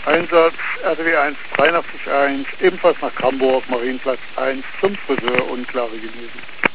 Einsatz RW 1 83 1, ebenfalls nach Hamburg, Marienplatz 1, zum Friseur, unklare Genese.